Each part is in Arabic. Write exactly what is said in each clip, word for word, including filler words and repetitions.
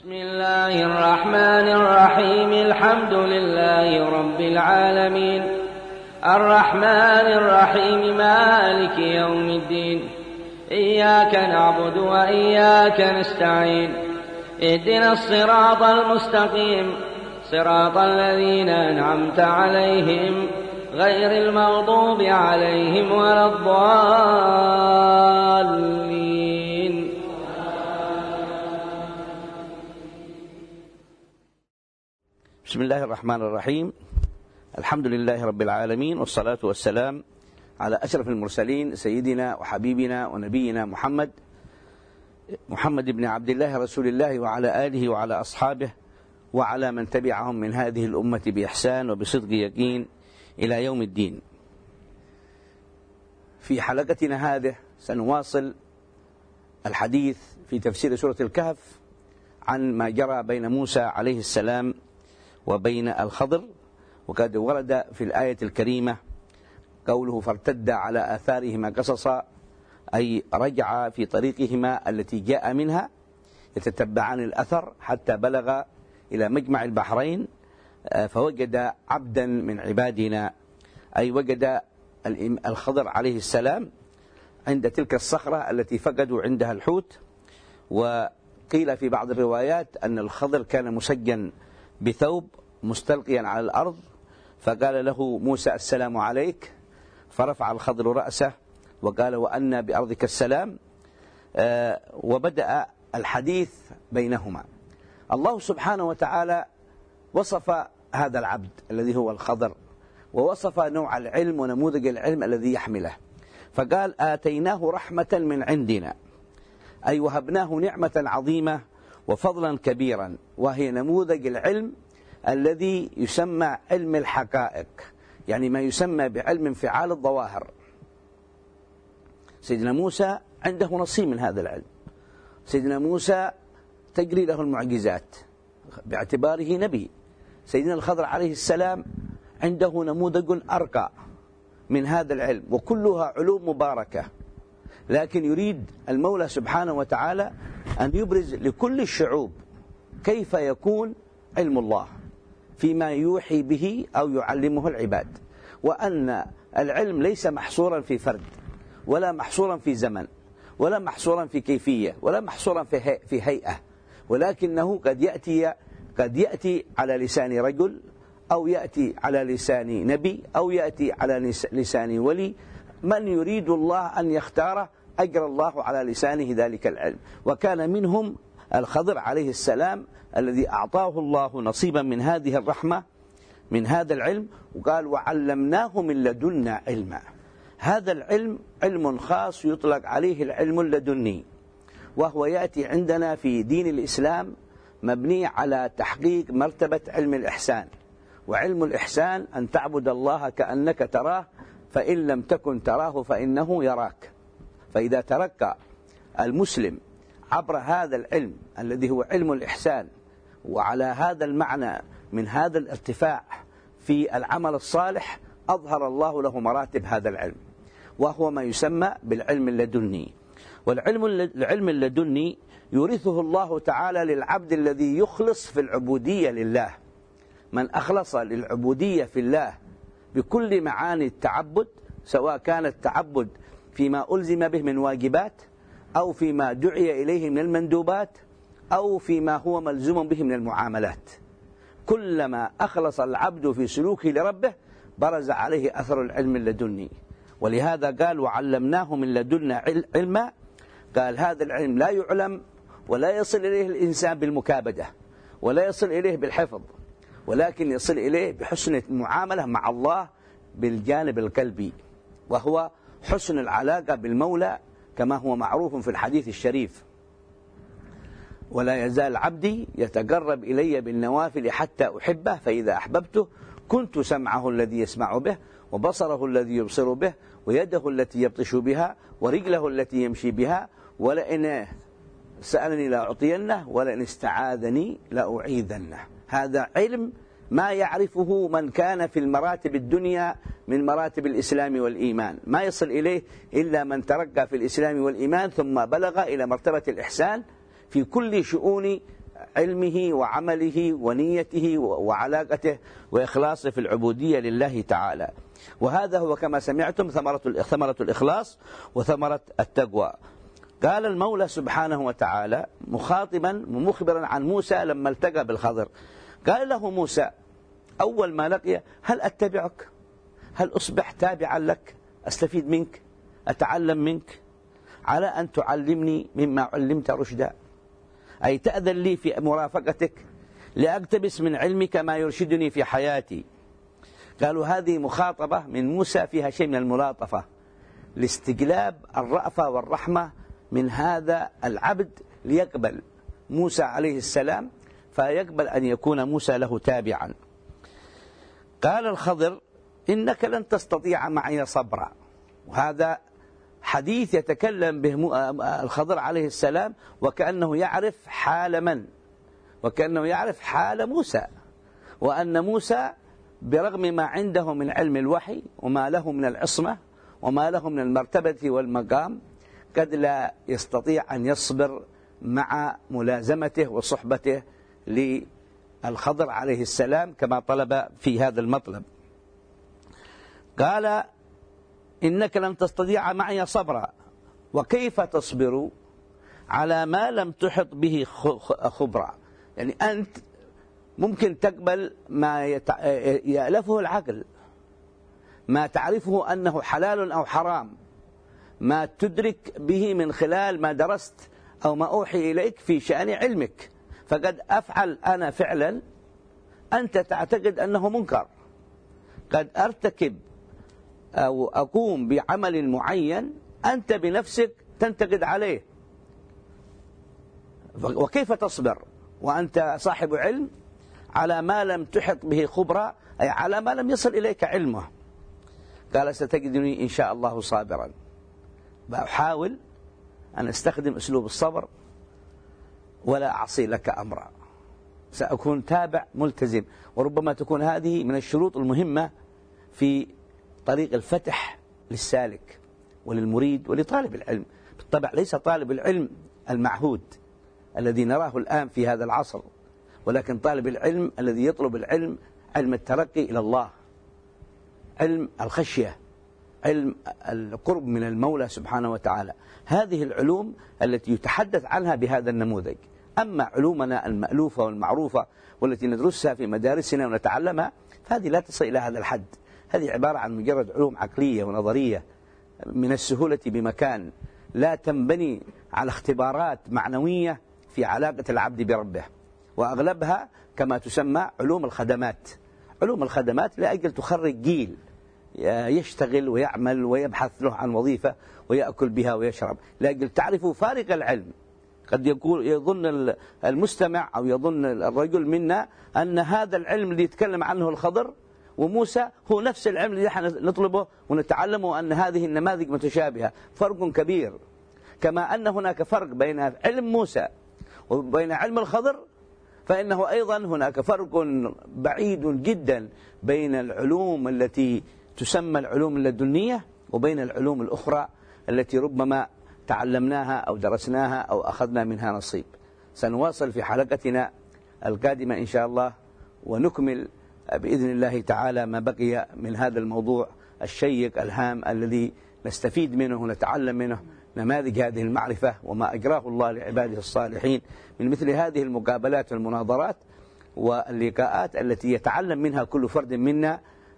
بسم الله الرحمن الرحيم. الحمد لله رب العالمين الرحمن الرحيم مالك يوم الدين. إياك نعبد وإياك نستعين. اهدنا الصراط المستقيم صراط الذين أنعمت عليهم غير المغضوب عليهم ولا الضالين. بسم الله الرحمن الرحيم. الحمد لله رب العالمين، والصلاة والسلام على أشرف المرسلين سيدنا وحبيبنا ونبينا محمد محمد بن عبد الله رسول الله، وعلى آله وعلى أصحابه وعلى من تبعهم من هذه الأمة بإحسان وبصدق يقين إلى يوم الدين. في حلقتنا هذه سنواصل الحديث في تفسير سورة الكهف عن ما جرى بين موسى عليه السلام وبين الخضر. وقد ورد في الآية الكريمة قوله فارتد على آثارهما قصصا، أي رجع في طريقهما التي جاء منها يتتبعان الأثر حتى بلغ إلى مجمع البحرين، فوجد عبدا من عبادنا، أي وجد الخضر عليه السلام عند تلك الصخرة التي فقدوا عندها الحوت. وقيل في بعض الروايات أن الخضر كان مسجن بثوب مستلقيا على الأرض، فقال له موسى السلام عليك، فرفع الخضر رأسه وقال وأنا بأرضك السلام. وبدأ الحديث بينهما. الله سبحانه وتعالى وصف هذا العبد الذي هو الخضر، ووصف نوع العلم ونموذج العلم الذي يحمله، فقال آتيناه رحمة من عندنا، أي وهبناه نعمة عظيمة وفضلا كبيرا، وهي نموذج العلم الذي يسمى علم الحقائق، يعني ما يسمى بعلم انفعال الظواهر. سيدنا موسى عنده نصيب من هذا العلم. سيدنا موسى تجري له المعجزات باعتباره نبي. سيدنا الخضر عليه السلام عنده نموذج أرقى من هذا العلم، وكلها علوم مباركة، لكن يريد المولى سبحانه وتعالى أن يبرز لكل الشعوب كيف يكون علم الله فيما يوحي به أو يعلمه العباد، وأن العلم ليس محصورا في فرد، ولا محصورا في زمن، ولا محصورا في كيفية، ولا محصورا في في هيئة، ولكنه قد يأتي قد يأتي على لسان رجل، أو يأتي على لسان نبي، أو يأتي على لسان ولي. من يريد الله أن يختاره أجرى الله على لسانه ذلك العلم. وكان منهم الخضر عليه السلام الذي أعطاه الله نصيبا من هذه الرحمة من هذا العلم، وقال وعلمناه من لدنا علما. هذا العلم علم خاص يطلق عليه العلم اللدني، وهو يأتي عندنا في دين الإسلام مبني على تحقيق مرتبة علم الإحسان. وعلم الإحسان أن تعبد الله كأنك تراه، فإن لم تكن تراه فإنه يراك. فإذا ترقى المسلم عبر هذا العلم الذي هو علم الإحسان، وعلى هذا المعنى من هذا الارتفاع في العمل الصالح، أظهر الله له مراتب هذا العلم، وهو ما يسمى بالعلم اللدني. والعلم العلم اللدني يورثه الله تعالى للعبد الذي يخلص في العبودية لله. من أخلص للعبودية في الله بكل معاني التعبد، سواء كان التعبد فيما ألزم به من واجبات، أو فيما دعي إليه من المندوبات، أو فيما هو ملزوم به من المعاملات، كلما أخلص العبد في سلوكه لربه برز عليه أثر العلم اللدني. ولهذا قال وعلمناه من لدنا علما. قال هذا العلم لا يعلم ولا يصل إليه الإنسان بالمكابدة، ولا يصل إليه بالحفظ، ولكن يصل إليه بحسن المعاملة مع الله بالجانب القلبي، وهو حسن العلاقة بالمولى كما هو معروف في الحديث الشريف: ولا يزال عبدي يتقرب إلي بالنوافل حتى أحبه، فإذا أحببته كنت سمعه الذي يسمع به، وبصره الذي يبصر به، ويده التي يبطش بها، ورجله التي يمشي بها، ولئن سألني لأعطينه، ولئن استعاذني لأعيذنه. هذا علم ما يعرفه من كان في المراتب الدنيا من مراتب الإسلام والإيمان، ما يصل إليه إلا من ترقى في الإسلام والإيمان ثم بلغ إلى مرتبة الإحسان في كل شؤون علمه وعمله ونيته وعلاقته وإخلاصه في العبودية لله تعالى. وهذا هو كما سمعتم ثمرة ثمرة الإخلاص وثمرة التقوى. قال المولى سبحانه وتعالى مخاطبا ومخبرا عن موسى لما التقى بالخضر، قال له موسى أول ما لقي: هل أتبعك؟ هل أصبح تابعا لك؟ أستفيد منك، أتعلم منك، على أن تعلمني مما علمت رشدا، أي تأذن لي في مرافقتك لأقتبس من علمك ما يرشدني في حياتي. قالوا هذه مخاطبة من موسى فيها شيء من الملاطفة لاستجلاب الرأفة والرحمة من هذا العبد ليقبل موسى عليه السلام، فيقبل أن يكون موسى له تابعا. قال الخضر: إنك لن تستطيع معي صبرا. وهذا حديث يتكلم به الخضر عليه السلام وكأنه يعرف حال من؟ وكأنه يعرف حال موسى، وأن موسى برغم ما عنده من علم الوحي وما له من العصمة وما له من المرتبة والمقام قد لا يستطيع أن يصبر مع ملازمته وصحبته للخضر عليه السلام كما طلب في هذا المطلب. قال: إنك لن تستطيع معي صبرا، وكيف تصبر على ما لم تحط به خبرا؟ يعني أنت ممكن تقبل ما يألفه العقل، ما تعرفه أنه حلال أو حرام، ما تدرك به من خلال ما درست أو ما أوحي إليك في شأن علمك، فقد أفعل أنا فعلا أنت تعتقد أنه منكر، قد أرتكب أو أقوم بعمل معين أنت بنفسك تنتقد عليه، وكيف تصبر وأنت صاحب علم على ما لم تحط به خبرة، أي على ما لم يصل إليك علمه؟ قال: ستجدني إن شاء الله صابرا. بحاول أن أستخدم أسلوب الصبر ولا أعصي لك أمرا، سأكون تابع ملتزم. وربما تكون هذه من الشروط المهمة في طريق الفتح للسالك وللمريد ولطالب العلم. بالطبع ليس طالب العلم المعهود الذي نراه الآن في هذا العصر، ولكن طالب العلم الذي يطلب العلم، علم الترقي إلى الله، علم الخشية، علم القرب من المولى سبحانه وتعالى. هذه العلوم التي يتحدث عنها بهذا النموذج. أما علومنا المألوفة والمعروفة والتي ندرسها في مدارسنا ونتعلمها فهذه لا تصل إلى هذا الحد. هذه عبارة عن مجرد علوم عقلية ونظرية من السهولة بمكان، لا تنبني على اختبارات معنوية في علاقة العبد بربه، وأغلبها كما تسمى علوم الخدمات. علوم الخدمات لأجل تخرج جيل يشتغل ويعمل ويبحث له عن وظيفة ويأكل بها ويشرب، لأجل تعرفوا فارق العلم. قد يقول يظن المستمع أو يظن الرجل منا أن هذا العلم اللي يتكلم عنه الخضر وموسى هو نفس العلم اللي نحن نطلبه ونتعلمه، أن هذه النماذج متشابهة. فرق كبير، كما أن هناك فرق بين علم موسى وبين علم الخضر، فإنه أيضا هناك فرق بعيد جدا بين العلوم التي تسمى العلوم اللدنية وبين العلوم الأخرى التي ربما تعلمناها أو درسناها أو أخذنا منها نصيب. سنواصل في حلقتنا القادمة إن شاء الله ونكمل بإذن الله تعالى ما بقي من هذا الموضوع الشيق الهام الذي نستفيد منه ونتعلم منه نماذج هذه المعرفة وما أجراه الله لعباده الصالحين من مثل هذه المقابلات والمناظرات واللقاءات التي يتعلم منها كل فرد منا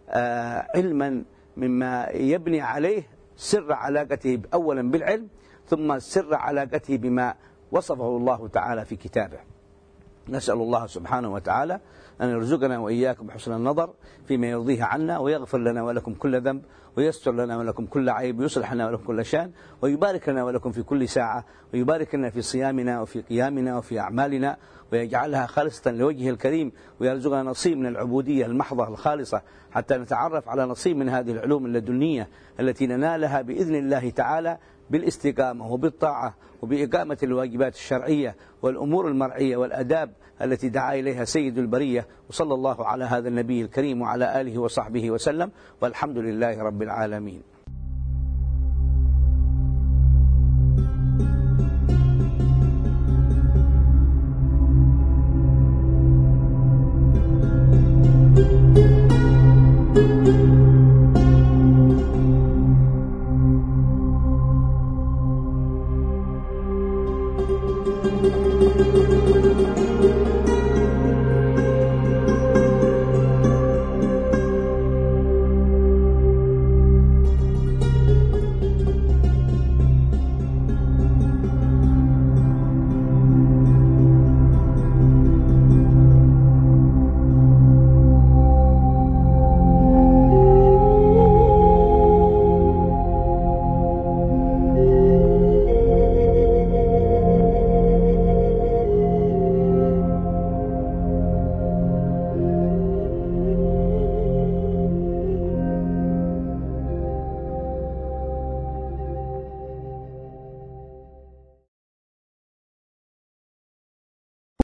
علما مما يبني عليه سر علاقته أولا بالعلم، ثم سر علاقته بما وصفه الله تعالى في كتابه. نسأل الله سبحانه وتعالى أن يرزقنا وإياكم حسن النظر فيما يرضيه عنا، ويغفر لنا ولكم كل ذنب، ويستر لنا ولكم كل عيب، ويصلح لنا ولكم كل شان، ويبارك لنا ولكم في كل ساعة، ويبارك لنا في صيامنا وفي قيامنا وفي أعمالنا، ويجعلها خالصة لوجهه الكريم، ويرزقنا نصيب من العبودية المحضة الخالصة حتى نتعرف على نصيب من هذه العلوم اللدنية التي ننالها بإذن الله تعالى بالاستقامة وبالطاعة وبإقامة الواجبات الشرعية والأمور المرعية والأداب التي دعا إليها سيد البرية. وصلى الله على هذا النبي الكريم وعلى آله وصحبه وسلم، والحمد لله رب العالمين.